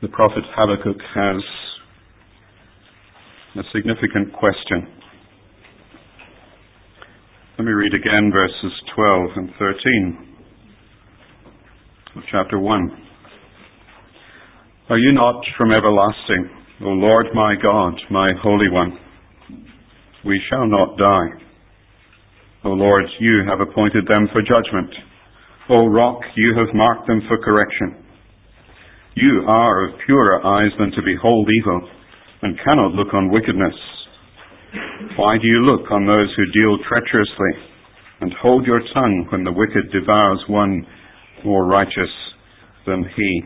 the prophet Habakkuk has a significant question. Let me read again verses 12 and 13 of chapter 1. Are you not from everlasting, O Lord my God, my Holy One? We shall not die. O Lord, you have appointed them for judgment. O Rock, you have marked them for correction. You are of purer eyes than to behold evil, and cannot look on wickedness. Why do you look on those who deal treacherously, and hold your tongue when the wicked devours one more righteous than he?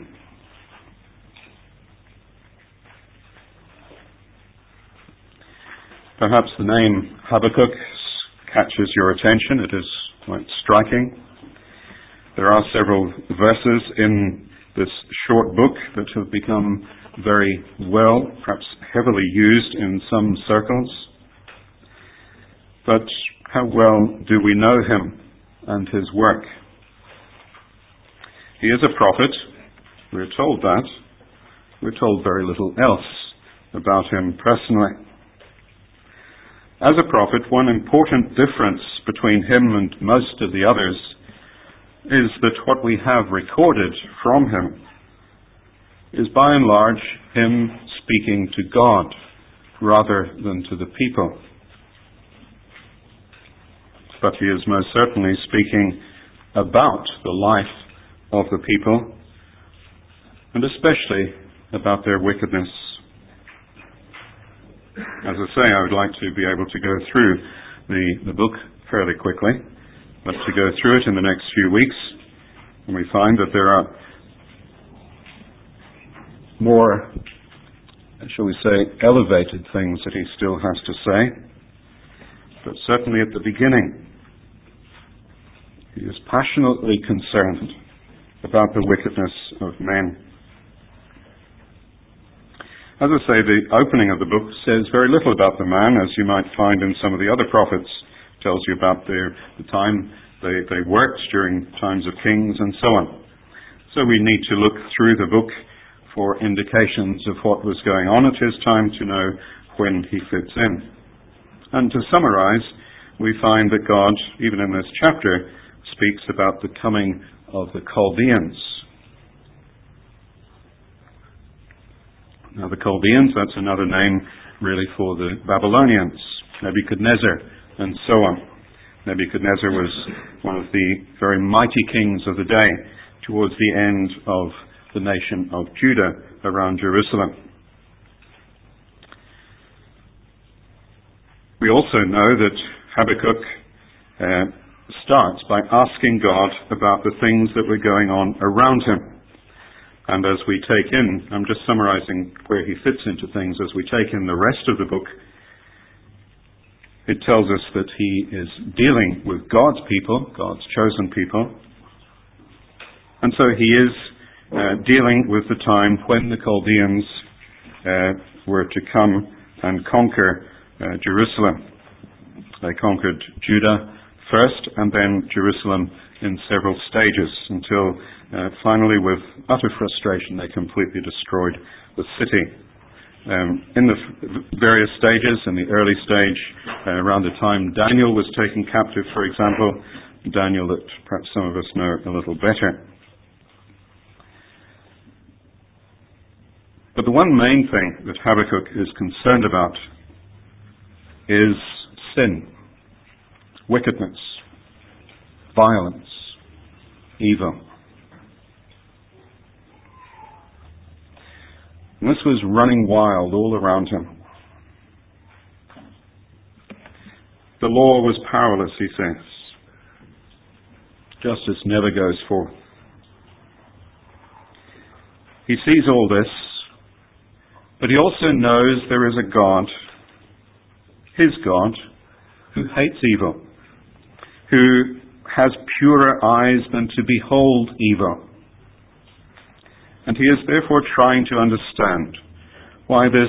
Perhaps the name Habakkuk catches your attention. It is quite striking. There are several verses in this short book that have become very well, perhaps heavily used in some circles. But how well do we know him and his work? He is a prophet. We're told that. We're told very little else about him personally. As a prophet, one important difference between him and most of the others is that what we have recorded from him is by and large him speaking to God rather than to the people. But he is most certainly speaking about the life of the people, and especially about their wickedness. As I say, I would like to be able to go through the book fairly quickly, but to go through it in the next few weeks, and we find that there are more, shall we say, elevated things that he still has to say. But certainly at the beginning, he is passionately concerned about the wickedness of men. As I say, the opening of the book says very little about the man, as you might find in some of the other prophets. It tells you about the time they worked during times of kings and so on. So we need to look through the book for indications of what was going on at his time to know when he fits in. And to summarize, we find that God, even in this chapter, speaks about the coming of the Chaldeans. Now the Chaldeans, that's another name really for the Babylonians, Nebuchadnezzar, and so on. Nebuchadnezzar was one of the very mighty kings of the day towards the end of the nation of Judah around Jerusalem. We also know that Habakkuk starts by asking God about the things that were going on around him. And as we take in, I'm just summarizing where he fits into things, as we take in the rest of the book, it tells us that he is dealing with God's people, God's chosen people. And so he is dealing with the time when the Chaldeans were to come and conquer Jerusalem. They conquered Judah first and then Jerusalem in several stages until finally, with utter frustration, they completely destroyed the city. In the various stages, in the early stage, around the time Daniel was taken captive, for example, Daniel that perhaps some of us know a little better. But the one main thing that Habakkuk is concerned about is sin, wickedness, violence, evil. And this was running wild all around him. The law was powerless, he says. Justice never goes forth. He sees all this, but he also knows there is a God, his God, who hates evil, who has purer eyes than to behold evil. And he is therefore trying to understand why this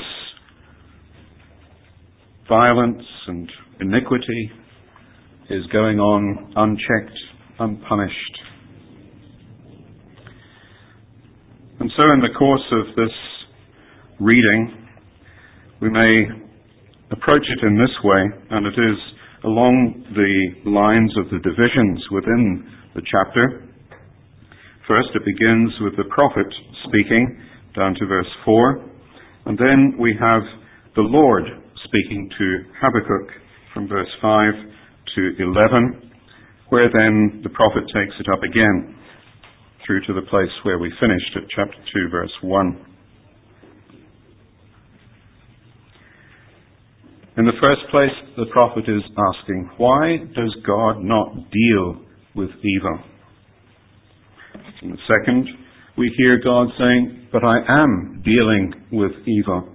violence and iniquity is going on unchecked, unpunished. And so in the course of this reading, we may approach it in this way, and it is along the lines of the divisions within the chapter. First, it begins with the prophet speaking down to verse 4, and then we have the Lord speaking to Habakkuk from verse 5 to 11, where then the prophet takes it up again through to the place where we finished at chapter 2, verse 1. In the first place, the prophet is asking, why does God not deal with evil? In the second, we hear God saying, but I am dealing with evil.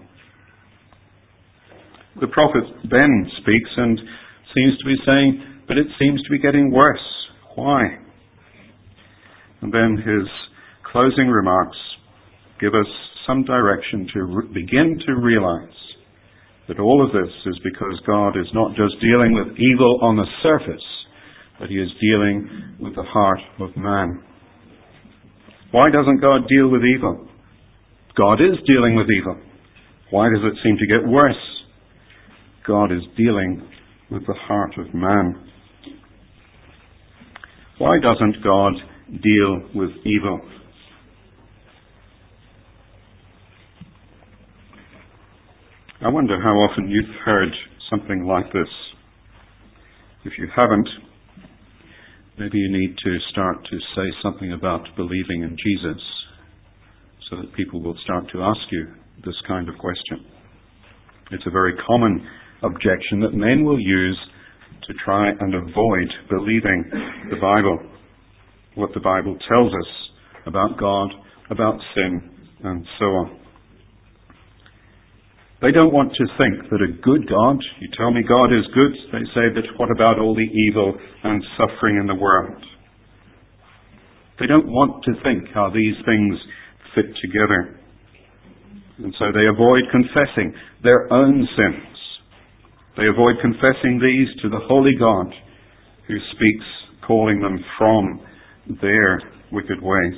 The prophet then speaks and seems to be saying, but it seems to be getting worse. Why? And then his closing remarks give us some direction to begin to realize that all of this is because God is not just dealing with evil on the surface, but he is dealing with the heart of man. Why doesn't God deal with evil? God is dealing with evil. Why does it seem to get worse? God is dealing with the heart of man. Why doesn't God deal with evil? I wonder how often you've heard something like this. If you haven't, maybe you need to start to say something about believing in Jesus so that people will start to ask you this kind of question. It's a very common objection that men will use to try and avoid believing the Bible, what the Bible tells us about God, about sin, and so on. They don't want to think that a good God, you tell me God is good, they say, but what about all the evil and suffering in the world? They don't want to think how these things fit together. And so they avoid confessing their own sins. They avoid confessing these to the holy God who speaks, calling them from their wicked ways.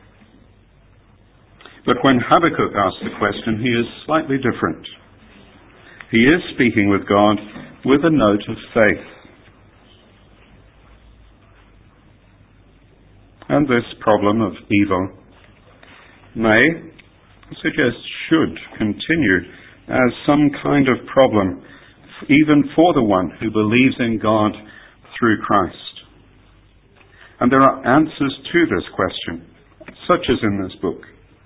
But when Habakkuk asks the question, he is slightly different. He is speaking with God with a note of faith. And this problem of evil may, suggest should continue as some kind of problem even for the one who believes in God through Christ. And there are answers to this question, such as in this book.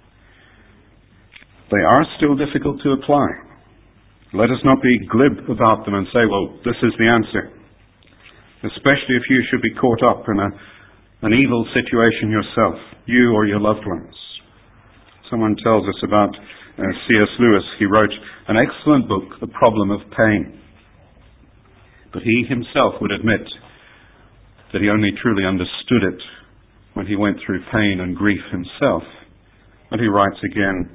They are still difficult to apply. Let us not be glib about them and say, well, this is the answer. Especially if you should be caught up in an evil situation yourself, you or your loved ones. Someone tells us about C.S. Lewis. He wrote an excellent book, The Problem of Pain. But he himself would admit that he only truly understood it when he went through pain and grief himself. And he writes again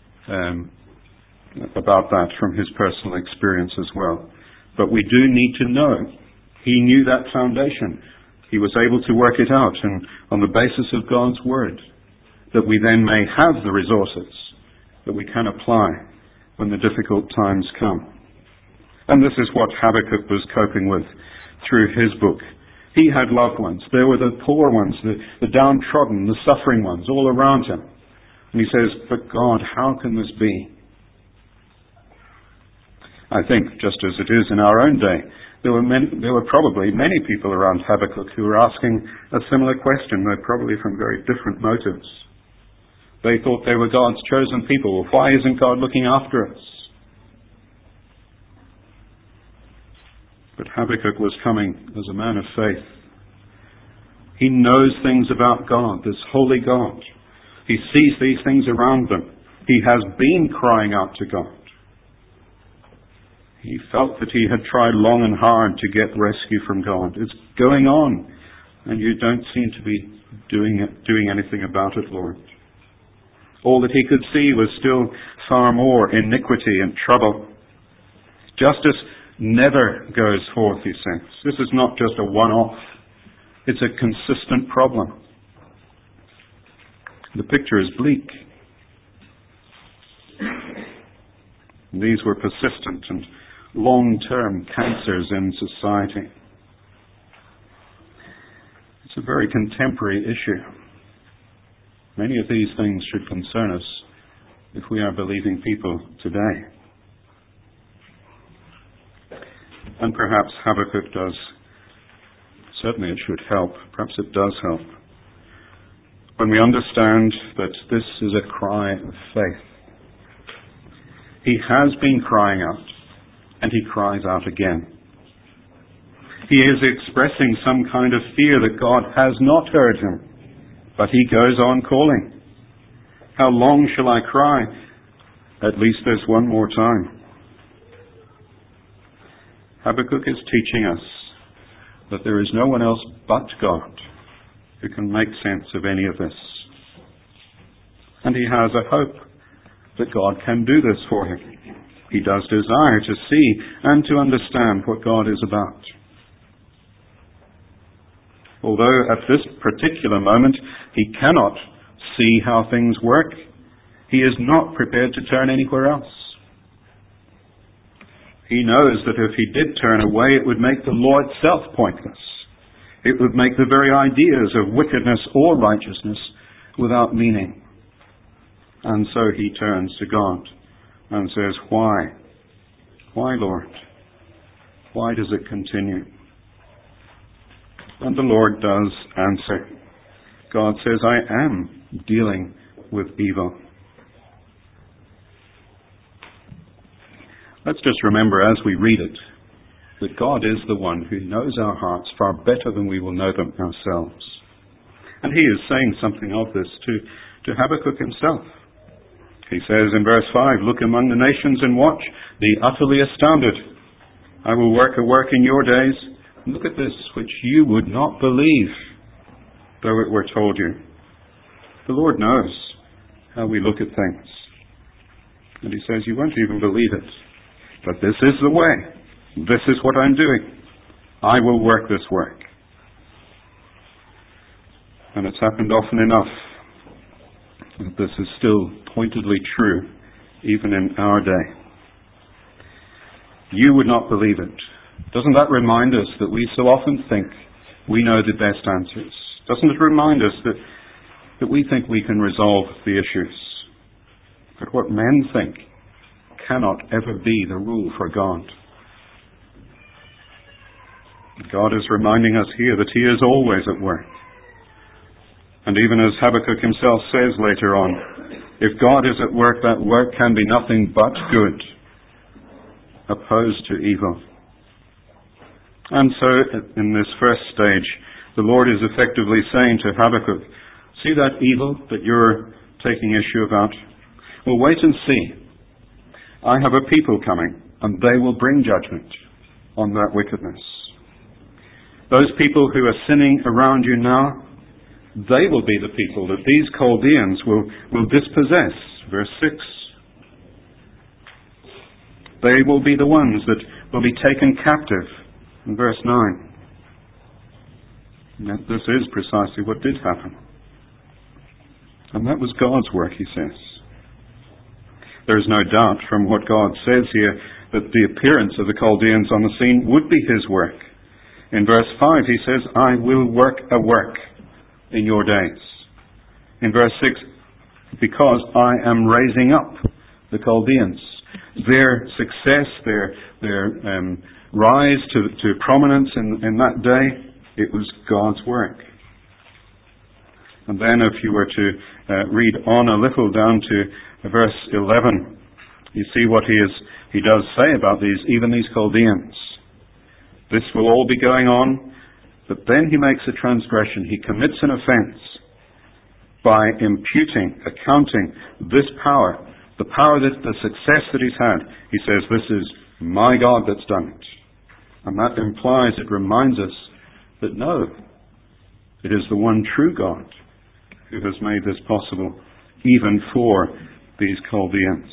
about that from his personal experience as well. But we do need to know he knew that foundation. He was able to work it out, and on the basis of God's Word, that we then may have the resources that we can apply when the difficult times come. And this is what Habakkuk was coping with through his book. He had loved ones. There were the poor ones, the downtrodden, the suffering ones all around him. And he says, but God, how can this be? I think, just as it is in our own day, there were probably many people around Habakkuk who were asking a similar question, though probably from very different motives. They thought they were God's chosen people. Well, why isn't God looking after us? But Habakkuk was coming as a man of faith. He knows things about God, this holy God. He sees these things around them. He has been crying out to God. He felt that he had tried long and hard to get rescue from God. It's going on, and you don't seem to be doing anything about it, Lord. All that he could see was still far more iniquity and trouble. Justice never goes forth, he says. This is not just a one-off. It's a consistent problem. The picture is bleak. And these were persistent and long-term cancers in society. It's a very contemporary issue. Many of these things should concern us if we are believing people today. And perhaps Habakkuk does. Certainly it should help. Perhaps it does help. When we understand that this is a cry of faith. He has been crying out, and he cries out again. He is expressing some kind of fear that God has not heard him, but he goes on calling. How long shall I cry? At least this one more time. Habakkuk is teaching us that there is no one else but God who can make sense of any of this. And he has a hope that God can do this for him. He does desire to see and to understand what God is about. Although at this particular moment he cannot see how things work, he is not prepared to turn anywhere else. He knows that if he did turn away, it would make the law itself pointless. It would make the very ideas of wickedness or righteousness without meaning. And so he turns to God and says, Why? Why, Lord? Why does it continue? And the Lord does answer. God says, I am dealing with evil. Let's just remember as we read it that God is the one who knows our hearts far better than we will know them ourselves. And he is saying something of this to Habakkuk himself. He says in verse 5, Look among the nations and watch, the utterly astounded. I will work a work in your days. Look at this, which you would not believe, though it were told you. The Lord knows how we look at things. And he says, you won't even believe it. But this is the way. This is what I'm doing. I will work this work. And it's happened often enough that this is still pointedly true, even in our day. You would not believe it. Doesn't that remind us that we so often think we know the best answers? Doesn't it remind us that we think we can resolve the issues? But what men think cannot ever be the rule for God. God is reminding us here that he is always at work. And even as Habakkuk himself says later on, if God is at work, that work can be nothing but good, opposed to evil. And so, in this first stage, the Lord is effectively saying to Habakkuk, see that evil that you're taking issue about? Well, wait and see. I have a people coming, and they will bring judgment on that wickedness. Those people who are sinning around you now, they will be the people that these Chaldeans will dispossess. Verse 6. They will be the ones that will be taken captive. In verse 9. This is precisely what did happen. And that was God's work, he says. There is no doubt from what God says here that the appearance of the Chaldeans on the scene would be his work. In verse 5 he says, I will work a work in your days. In verse 6, because I am raising up the Chaldeans. Their success, their rise to prominence in that day, it was God's work. And then if you were to read on a little down to verse 11, you see what he does say about even these Chaldeans. This will all be going on, but then he makes a transgression. He commits an offense by imputing, accounting this power, the power, the success that he's had. He says, this is my God that's done it. And that implies, it reminds us that no, it is the one true God who has made this possible, even for these Chaldeans.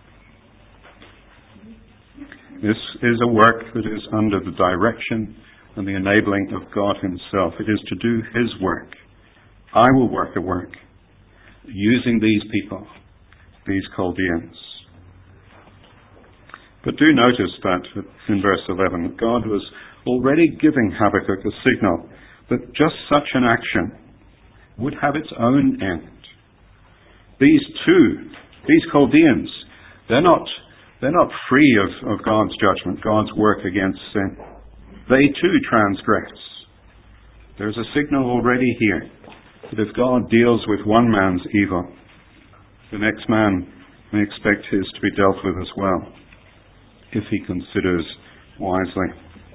This is a work that is under the direction and the enabling of God himself. It is to do his work. I will work a work using these people, these Chaldeans. But do notice that in verse 11, God was already giving Habakkuk a signal that just such an action would have its own end. These Chaldeans, they're not free of God's judgment, God's work against sin. They too transgress. There's a signal already here that if God deals with one man's evil, the next man may expect his to be dealt with as well, if he considers wisely.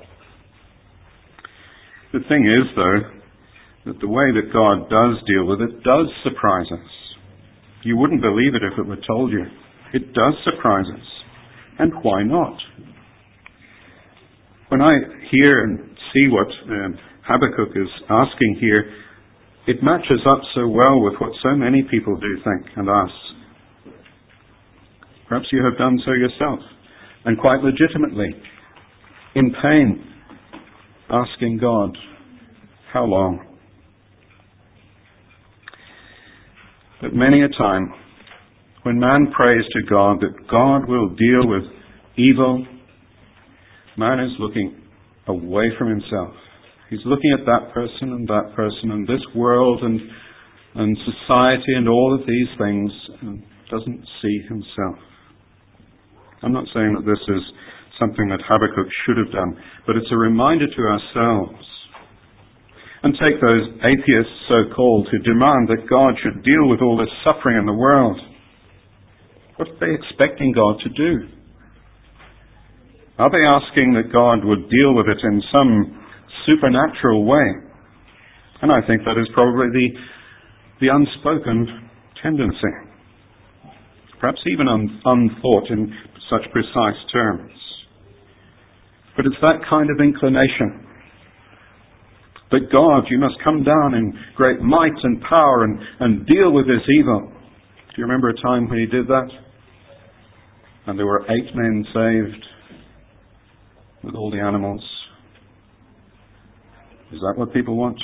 The thing is, though, that the way that God does deal with it does surprise us. You wouldn't believe it if it were told you. It does surprise us. And why not? When I hear and see what Habakkuk is asking here, it matches up so well with what so many people do think and ask. Perhaps you have done so yourself, and quite legitimately, in pain, asking God, how long? But many a time, when man prays to God that God will deal with evil, man is looking away from himself. He's looking at that person and this world and society and all of these things and doesn't see himself. I'm not saying that this is something that Habakkuk should have done, but it's a reminder to ourselves. And take those atheists, so-called, who demand that God should deal with all this suffering in the world. What are they expecting God to do? Are they asking that God would deal with it in some supernatural way? And I think that is probably the unspoken tendency. Perhaps even unthought in such precise terms. But it's that kind of inclination. That God, you must come down in great might and power and deal with this evil. Do you remember a time when he did that? And there were 8 men saved with all the animals. Is that what people want?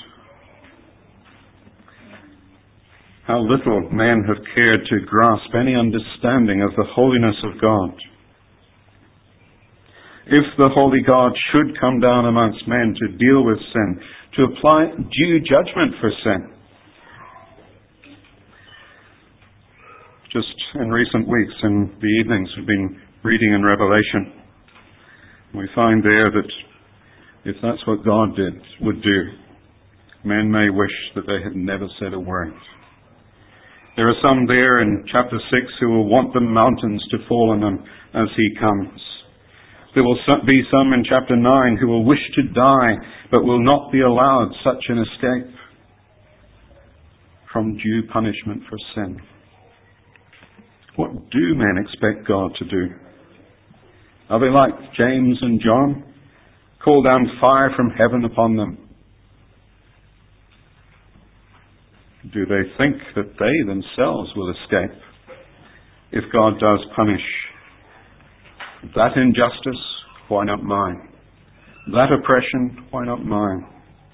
How little men have cared to grasp any understanding of the holiness of God. If the holy God should come down amongst men to deal with sin, to apply due judgment for sin. Just in recent weeks, in the evenings, we've been reading in Revelation. We find there that if that's what God would do, men may wish that they had never said a word. There are some there in chapter 6 who will want the mountains to fall on them as he comes. There will be some in chapter 9 who will wish to die, but will not be allowed such an escape from due punishment for sin. What do men expect God to do? Are they like James and John? Call down fire from heaven upon them? Do they think that they themselves will escape if God does punish? That injustice, why not mine? That oppression, why not mine?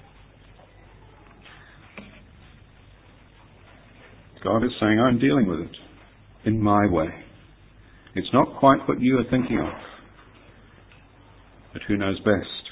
God is saying, I'm dealing with it in my way. It's not quite what you are thinking of, but who knows best?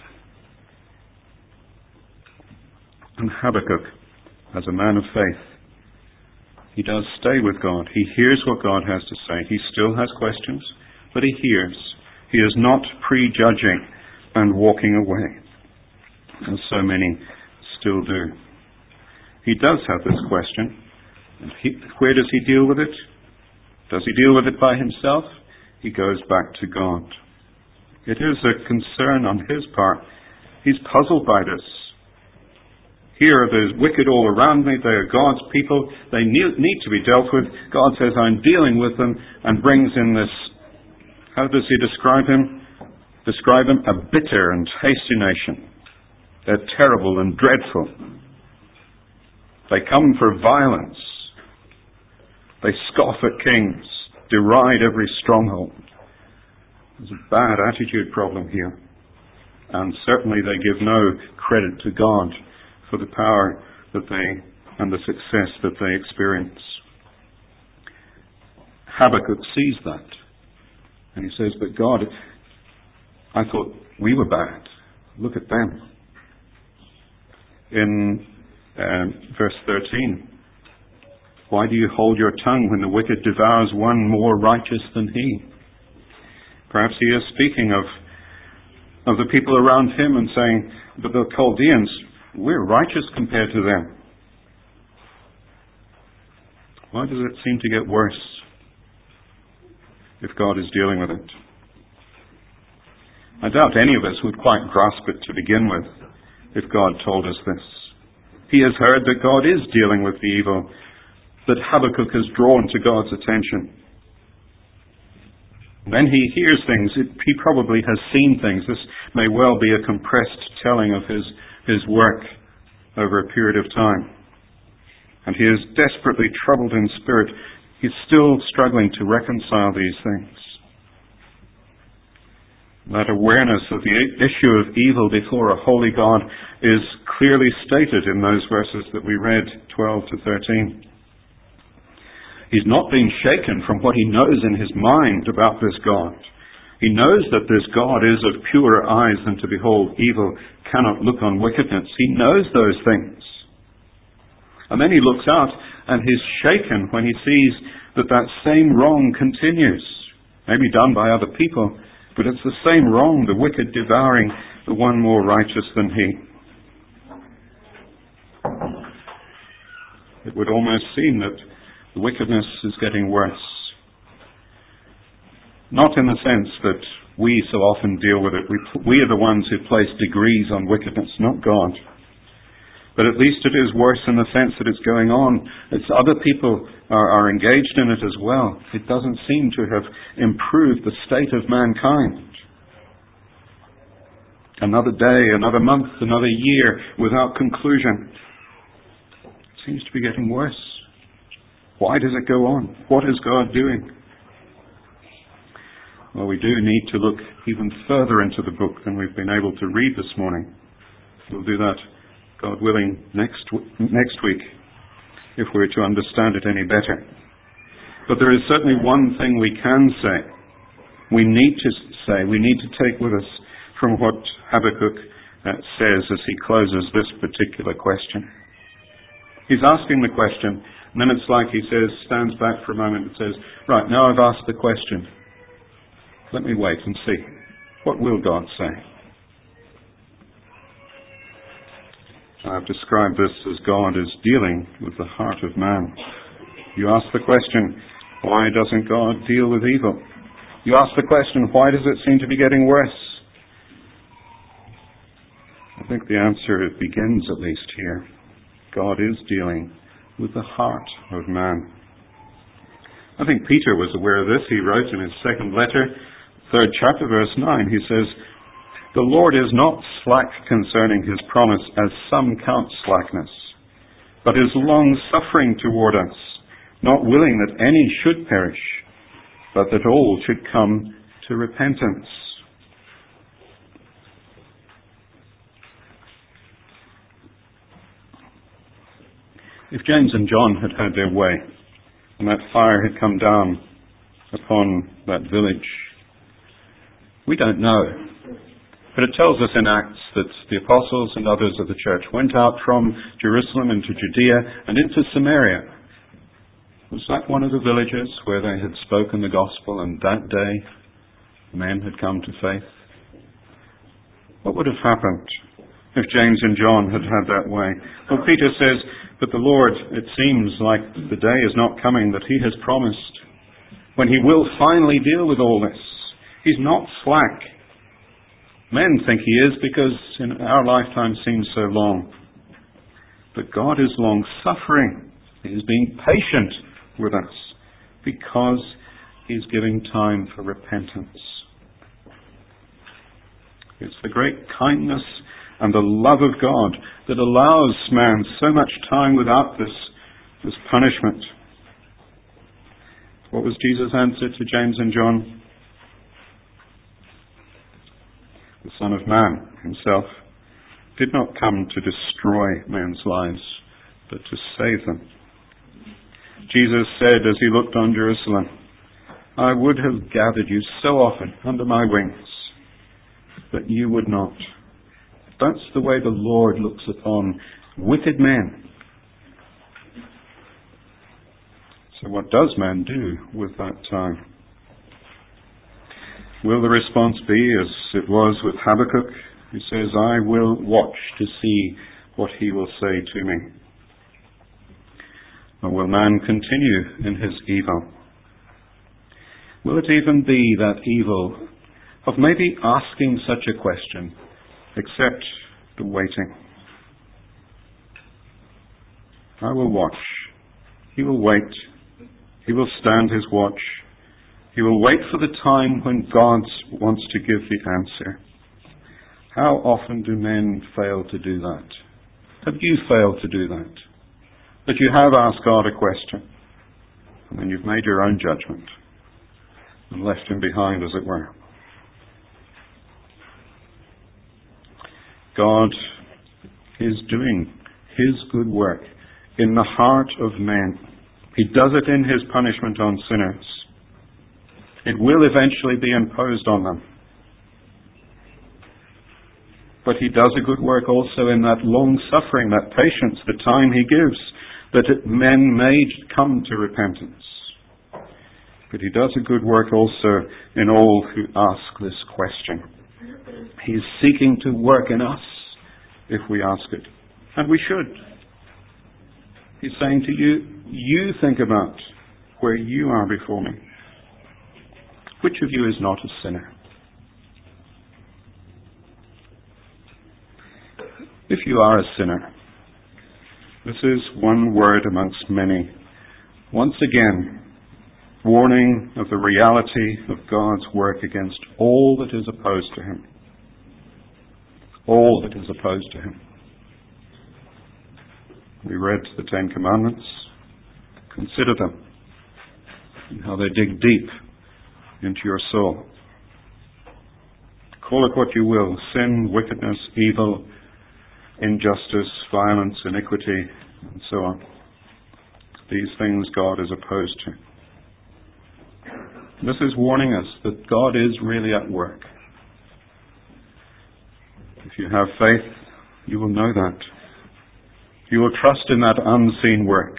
And Habakkuk, as a man of faith, he does stay with God. He hears what God has to say. He still has questions, but he hears. He is not prejudging and walking away, as so many still do. He does have this question. And where does he deal with it? Does he deal with it by himself? He goes back to God. It is a concern on his part. He's puzzled by this. Here, there's wicked all around me. They are God's people. They need to be dealt with. God says, I'm dealing with them, and brings in this. How does he describe him? Describe them a bitter and hasty nation. They're terrible and dreadful. They come for violence. They scoff at kings, deride every stronghold. There's a bad attitude problem here. And certainly they give no credit to God for the power that they and the success that they experience. Habakkuk sees that. And he says, but God, I thought we were bad. Look at them. In verse 13, why do you hold your tongue when the wicked devours one more righteous than he? Perhaps he is speaking of the people around him and saying, but the Chaldeans, we're righteous compared to them. Why does it seem to get worse if God is dealing with it? I doubt any of us would quite grasp it to begin with if God told us this. He has heard that God is dealing with the evil that Habakkuk has drawn to God's attention. When he hears things, he probably has seen things. This may well be a compressed telling of his work over a period of time. And he is desperately troubled in spirit. He's still struggling to reconcile these things. That awareness of the issue of evil before a holy God is clearly stated in those verses that we read, 12 to 13. He's not being shaken from what he knows in his mind about this God. He knows that this God is of purer eyes than to behold evil, cannot look on wickedness. He knows those things. And then he looks out and he's shaken when he sees that that same wrong continues, maybe done by other people, but it's the same wrong, the wicked devouring the one more righteous than he. It would almost seem that the wickedness is getting worse. Not in the sense that we so often deal with it. We are the ones who place degrees on wickedness, not God. But at least it is worse in the sense that it's going on. It's other people are engaged in it as well. It doesn't seem to have improved the state of mankind. Another day, another month, another year without conclusion. It seems to be getting worse. Why does it go on? What is God doing? Well, we do need to look even further into the book than we've been able to read this morning. We'll do that, God willing, next week, if we're to understand it any better. But there is certainly one thing we can say. We need to take with us from what Habakkuk says as he closes this particular question. He's asking the question, and then it's like he stands back for a moment and says, right, now I've asked the question. Let me wait and see. What will God say? I've described this as God is dealing with the heart of man. You ask the question, why doesn't God deal with evil? You ask the question, why does it seem to be getting worse? I think the answer begins at least here. God is dealing with the heart of man. I think Peter was aware of this. He wrote in his second letter, 3rd chapter, verse 9, he says, the Lord is not slack concerning his promise, as some count slackness, but is long-suffering toward us, not willing that any should perish, but that all should come to repentance. If James and John had had their way, and that fire had come down upon that village, we don't know. But it tells us in Acts that the apostles and others of the church went out from Jerusalem into Judea and into Samaria. Was that one of the villages where they had spoken the gospel and that day men had come to faith? What would have happened if James and John had had that way? Well, Peter says, but the Lord, it seems like the day is not coming that he has promised, when he will finally deal with all this. He's not slack. Men think he is because in our lifetime seems so long. But God is long-suffering. He is being patient with us because he's giving time for repentance. It's the great kindness and the love of God that allows man so much time without this punishment. What was Jesus' answer to James and John? The Son of Man himself did not come to destroy men's lives, but to save them. Jesus said as he looked on Jerusalem, I would have gathered you so often under my wings, but you would not. That's the way the Lord looks upon wicked men. So what does man do with that time? Will the response be as it was with Habakkuk, who says, I will watch to see what he will say to me? Or will man continue in his evil? Will it even be that evil of maybe asking such a question, except the waiting? I will watch. He will wait. He will stand his watch. He will wait for the time when God wants to give the answer. How often do men fail to do that? Have you failed to do that? That you have asked God a question, and then you've made your own judgment and left him behind, as it were. God is doing his good work in the heart of men. He does it in his punishment on sinners. It will eventually be imposed on them. But he does a good work also in that long suffering, that patience, the time he gives, that men may come to repentance. But he does a good work also in all who ask this question. He is seeking to work in us if we ask it. And we should. He's saying to you, you think about where you are before me. Which of you is not a sinner? If you are a sinner, this is one word amongst many. Once again, warning of the reality of God's work against all that is opposed to him. All that is opposed to him. We read the Ten Commandments. Consider them and how they dig deep into your soul. Call it what you will, sin, wickedness, evil, injustice, violence, iniquity, and so on. These things God is opposed to. This is warning us that God is really at work. If you have faith, you will know that. You will trust in that unseen work.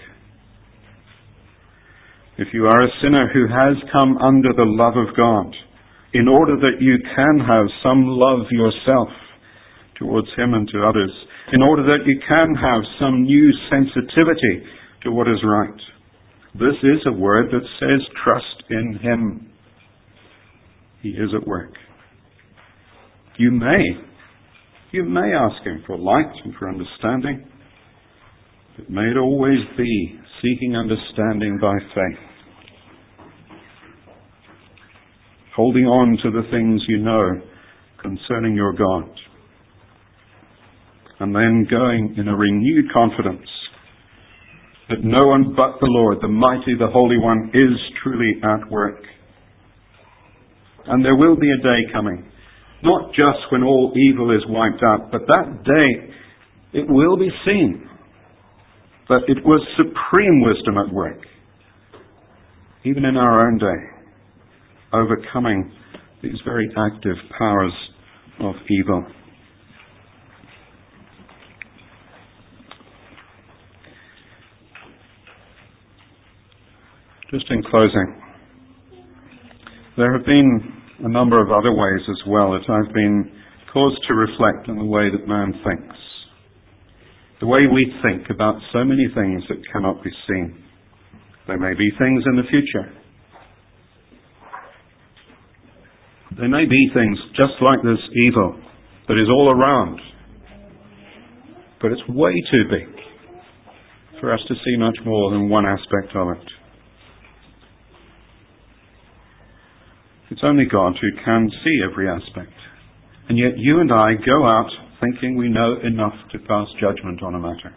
If you are a sinner who has come under the love of God, in order that you can have some love yourself towards him and to others, in order that you can have some new sensitivity to what is right, this is a word that says trust in him. He is at work. You may ask him for light and for understanding. It may always be seeking understanding by faith. Holding on to the things you know concerning your God. And then going in a renewed confidence that no one but the Lord, the mighty, the Holy One, is truly at work. And there will be a day coming, not just when all evil is wiped out, but that day it will be seen that it was supreme wisdom at work, even in our own day, overcoming these very active powers of evil. Just in closing, there have been a number of other ways as well that I've been caused to reflect on the way that man thinks. The way we think about so many things that cannot be seen. There may be things in the future. There may be things just like this evil that is all around. But it's way too big for us to see much more than one aspect of it. It's only God who can see every aspect. And yet you and I go out thinking we know enough to pass judgment on a matter.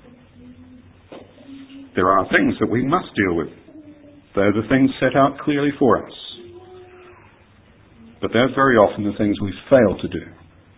There are things that we must deal with. They're the things set out clearly for us. But they're very often the things we fail to do.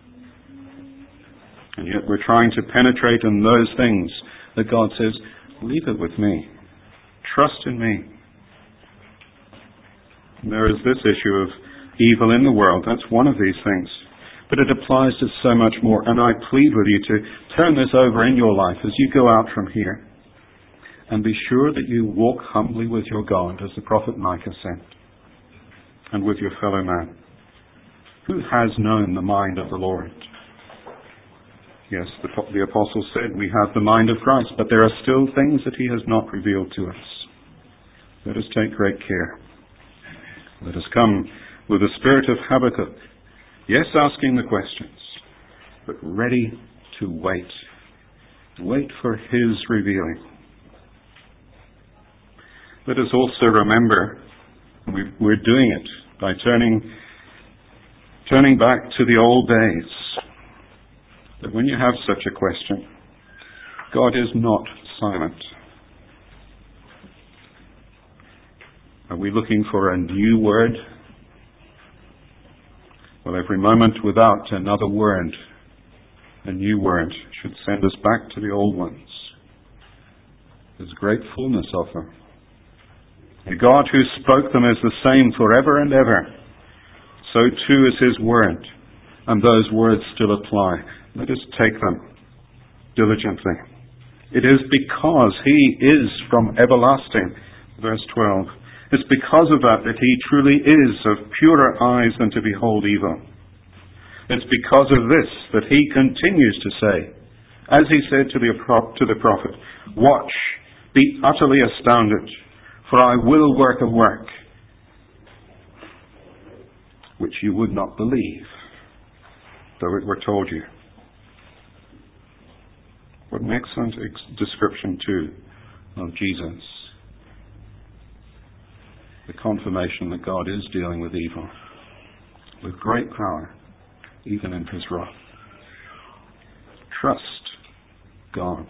And yet we're trying to penetrate in those things that God says, leave it with me. Trust in me. There is this issue of evil in the world. That's one of these things. But it applies to so much more. And I plead with you to turn this over in your life as you go out from here. And be sure that you walk humbly with your God, as the prophet Micah said, and with your fellow man. Who has known the mind of the Lord? Yes, the apostle said we have the mind of Christ, but there are still things that he has not revealed to us. Let us take great care. Let us come with the spirit of Habakkuk, yes, asking the questions, but ready to wait. Wait for his revealing. Let us also remember, we're doing it by turning back to the old days, that when you have such a question, God is not silent. Are we looking for a new word? Well, every moment without another word, a new word, should send us back to the old ones. There's great fullness of them. The God who spoke them is the same forever and ever. So too is his word, and those words still apply. Let us take them diligently. It is because he is from everlasting, verse 12. It's because of that he truly is of purer eyes than to behold evil. It's because of this that he continues to say, as he said to the prophet, watch, be utterly astounded, for I will work a work which you would not believe, though it were told you. What an excellent description too of Jesus. The confirmation that God is dealing with evil with great power, even in his wrath. Trust God.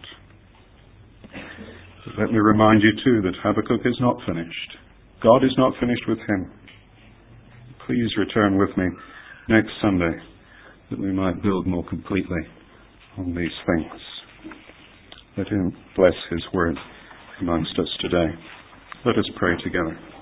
But let me remind you too that Habakkuk is not finished. God is not finished with him. Please return with me next Sunday that we might build more completely on these things. Let him bless his word amongst us today. Let us pray together.